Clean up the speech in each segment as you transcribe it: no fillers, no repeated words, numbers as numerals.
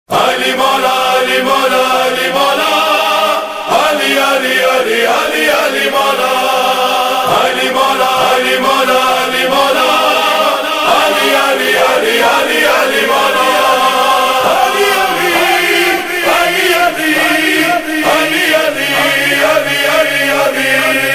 علی مولا علی مولا علی مولا علی علی علی علی علی مولا علی مولا علی مولا علی مولا علی علی علی علی علی مولا علی علی علی علی علی علی علی علی علی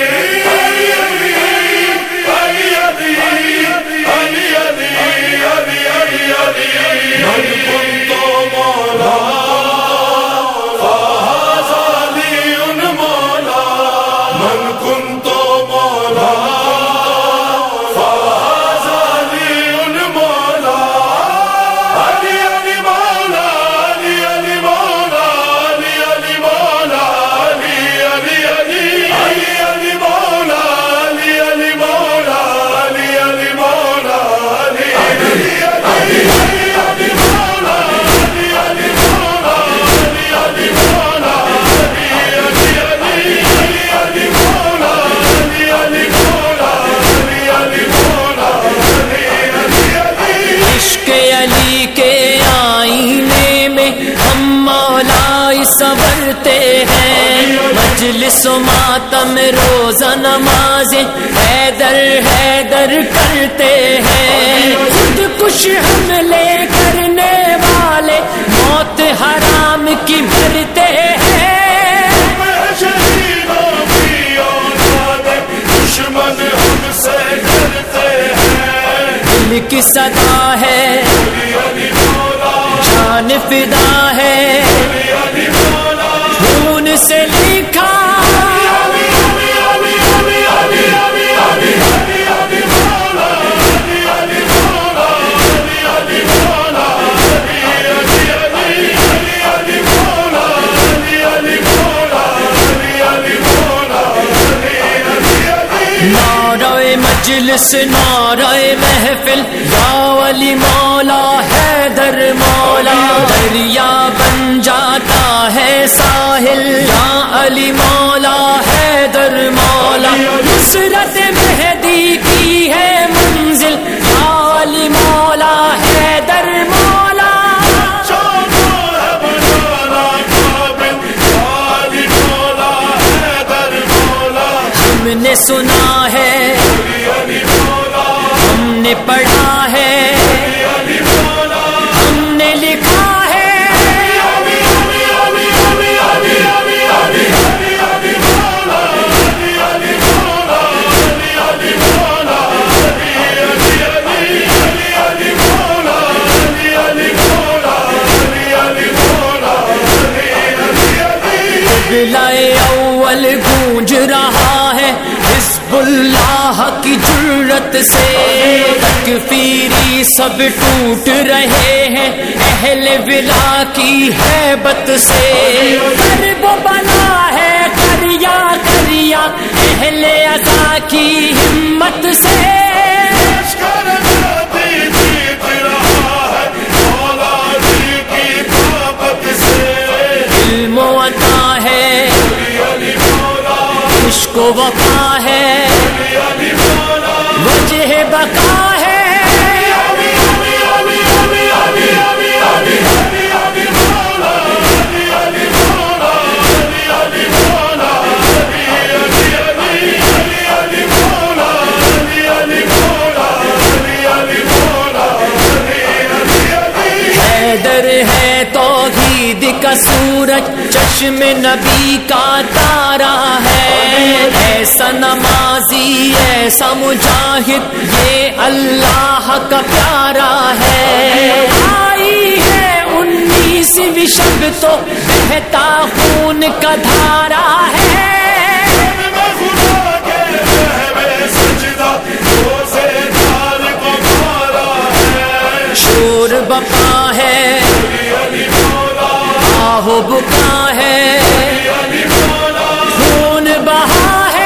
سنورتے ہیں مجلس و ماتم روزہ نمازیں حیدر حیدر کرتے ہیں خود کش حملے کرنے والے موت حرام کی مرتے ہیں دشمن ہم سے ڈرتے ہیں دل کی صدا ہے جان فدا ہے خون سے لکھا نعرہ مجلس نعرہ محفل یا ولی مولا حیدر مولا دریا بن جاتا ہے ساحل یا علی مولا حیدر مولا نصرت مہدی کی ہے منزل یا علی مولا حیدر مولا ہم نے سنا ہے ہم نے پڑھا ہے ہم نے لکھا ہے قبلۂ اول گونج رہا ہے حزب اللہ کی جرت سے تکفیری سب ٹوٹ رہے ہیں اہل ولا کی ہیبت سے کرب و بلا ہے کریا کریا اہل عزا کی ہمت سے علم و عطا ہے عشق و وفا ہے وجہ بقا ہے حیدر ہے توحید کا سورج چشم نبی کا تارا ہے ایسا نمازی ایسا مجاہد یہ اللہ کا پیارا ہے آئی ہے 19ویں شب تو بہتا خون کا دھارا ہے شور بپا ہے آہو بکا ہے خون بہا ہے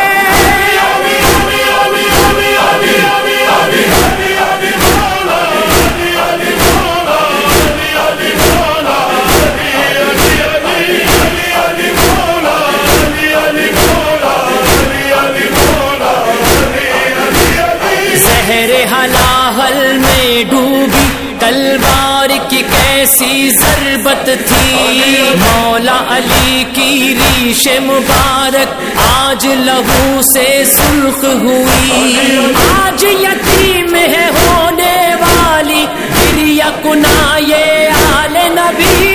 زہر حلاحل میں ڈوبی تلوار کی کیسی ضربت تھی، مولا علی کی ریش مبارک آج لہو سے سرخ ہوئی، آج یتیم ہے ہونے والی گریہ کنا یہ آل نبی،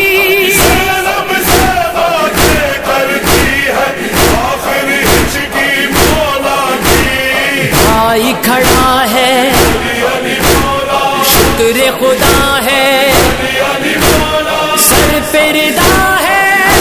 بھائی کھڑا ہے شکر خدا ہے، سر پہ ردا ہے،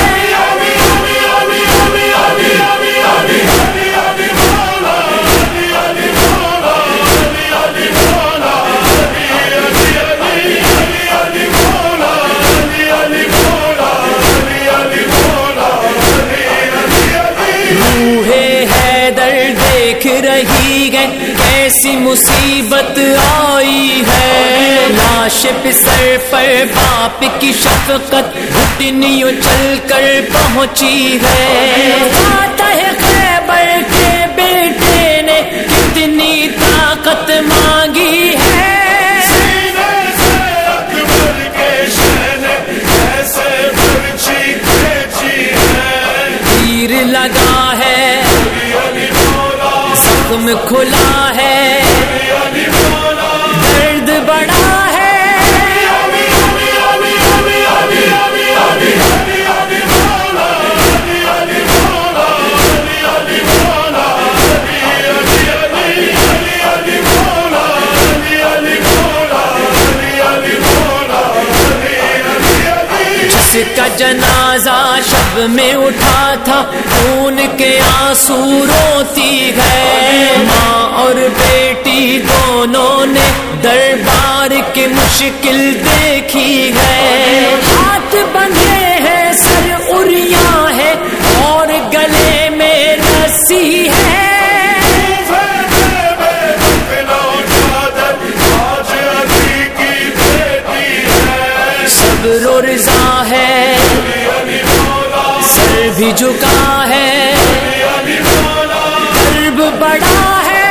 روح حیدر دیکھ رہی ہے کیسی مصیبت آئی ہے، لاش پہ سر پر باپ کی شفقت گھٹنیوں چل کر پہنچی ہے، فاتح خیبر کے بیٹے نے کتنی طاقت مانگی ہے، تیر لگا ہے زخم کھلا ہے، درد بڑا ہے، جس کا جنازہ شب میں اٹھا تھا خون کے آنسو روتی ہے، ماں اور بیٹی دونوں نے دربار کی مشکل دیکھی ہے، ہاتھ بندھے ہیں سر اریاں ہے اور گلے میں رسی ہے، صبر و رضا ہے، سر بھی جھکا ہے، قلب بڑا ہے،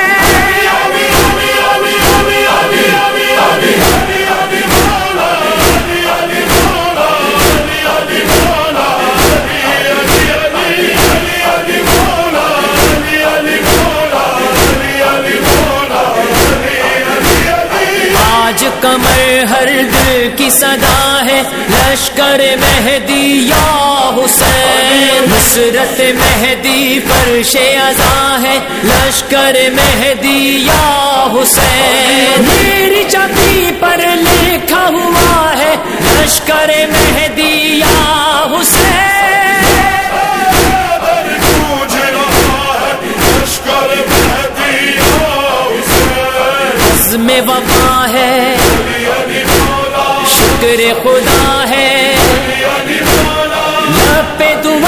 آج کمر ہر دل کی صدا ہے، لشکر مہدی یا حسین، نصرت مہدی فرش عزا ہے، لشکر مہدی یا حسین، میری چابی پر لکھا ہوا ہے لشکر مہدی یا حسین، عزم وفا ہے شکر خدا ہے، لب پہ دعا